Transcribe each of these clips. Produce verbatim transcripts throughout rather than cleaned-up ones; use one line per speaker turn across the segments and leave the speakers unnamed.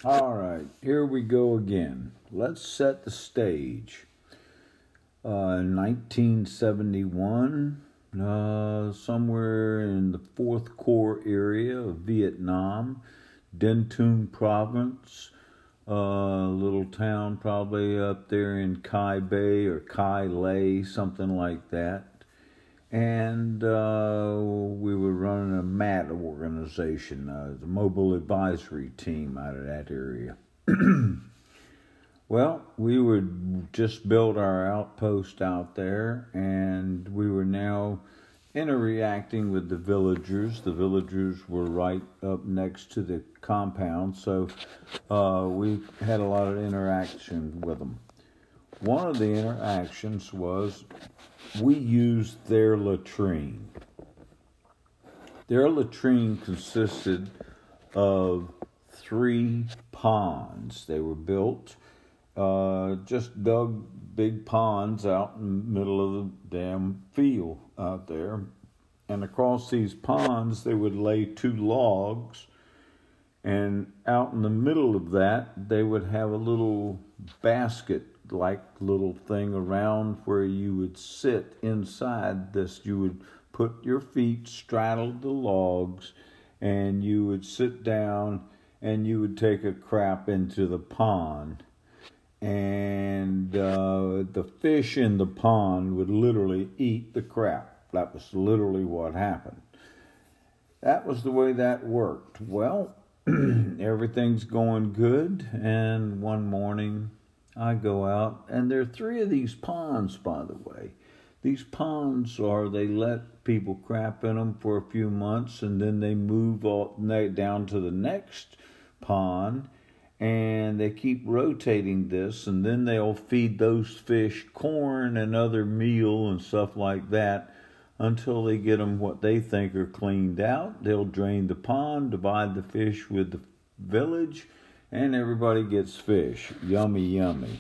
All right, here we go again. Let's set the stage. Uh, nineteen seventy-one, uh, somewhere in the Fourth Corps area of Vietnam, Dinh Thuong Province, a uh, little town probably up there in Kai Bay or Kai Lay, something like that. And uh, we were running a M A T organization, uh, the Mobile Advisory Team out of that area. Well, we would just build our outpost out there, and we were now interacting with the villagers. The villagers were right up next to the compound, so uh, we had a lot of interaction with them. One of the interactions was we used their latrine. Their latrine consisted of three ponds. They were built, uh, just dug big ponds out in the middle of the damn field out there. And across these ponds, they would lay two logs. And out in the middle of that, they would have a little basket like little thing around where you would sit inside this. You would put your feet straddle the logs, and you would sit down and you would take a crap into the pond. And uh, the fish in the pond would literally eat the crap. That was literally what happened. That was the way that worked. Well, everything's going good, and one morning I go out, and there are three of these ponds, by the way. These ponds are, they let people crap in them for a few months, and then they move all, down to the next pond, and they keep rotating this, and then they'll feed those fish corn and other meal and stuff like that until they get them what they think are cleaned out. They'll drain the pond, divide the fish with the village, and everybody gets fish. Yummy, yummy.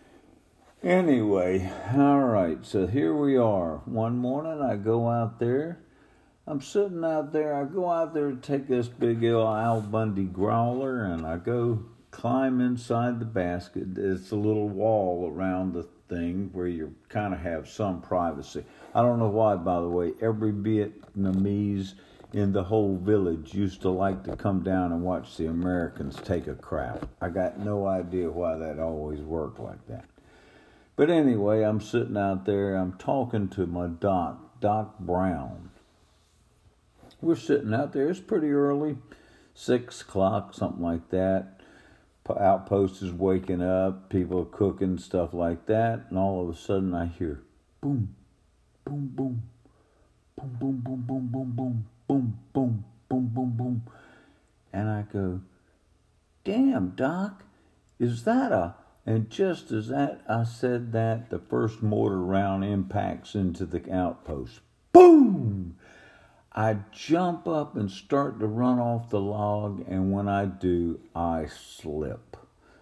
Anyway, all right, so here we are. One morning I go out there. I'm sitting out there. I go out there to take this big Al Bundy growler, and I go climb inside the basket. It's a little wall around the thing where you kind of have some privacy. I don't know why, by the way, every Vietnamese in the whole village used to like to come down and watch the Americans take a crap. I got no idea why that always worked like that. But anyway, I'm sitting out there. I'm talking to my doc, Doc Brown. We're sitting out there. It's pretty early, six o'clock, something like that. Outpost is waking up. People are cooking, stuff like that. And all of a sudden I hear boom, boom, boom, boom, boom, boom, boom, boom, boom. Boom, boom, boom, boom, boom. And I go, damn, Doc, is that a... And just as that I said that, the first mortar round impacts into the outpost. Boom! I jump up and start to run off the log, and when I do, I slip.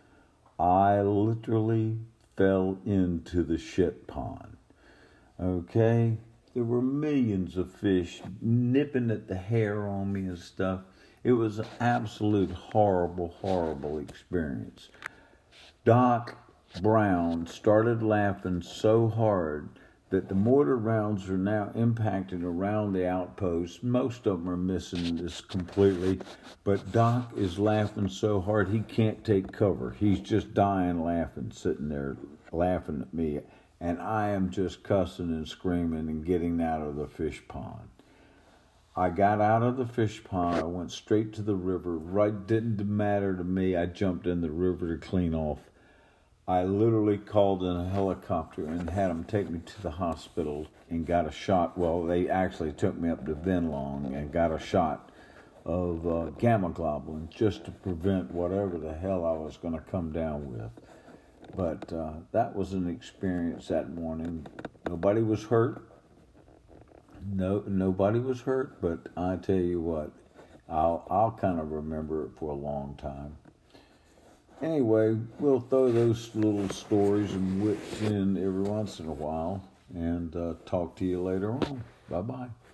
I literally fell into the shit pond. Okay? There were millions of fish nipping at the hair on me and stuff. It was an absolute horrible, horrible experience. Doc Brown started laughing so hard that the mortar rounds are now impacted around the outpost. Most of them are missing this completely, but Doc is laughing so hard he can't take cover. He's just dying laughing, sitting there laughing at me. And I am just cussing and screaming and getting out of the fish pond. I got out of the fish pond. I went straight to the river. Right, didn't matter to me. I jumped in the river to clean off. I literally called in a helicopter and had them take me to the hospital and got a shot. Well, they actually took me up to Vinh Long and got a shot of uh, gamma globulin just to prevent whatever the hell I was going to come down with. But uh, that was an experience that morning. Nobody was hurt. No, nobody was hurt. But I tell you what, I'll I'll kind of remember it for a long time. Anyway, we'll throw those little stories and wits in every once in a while, and uh, talk to you later on. Bye bye.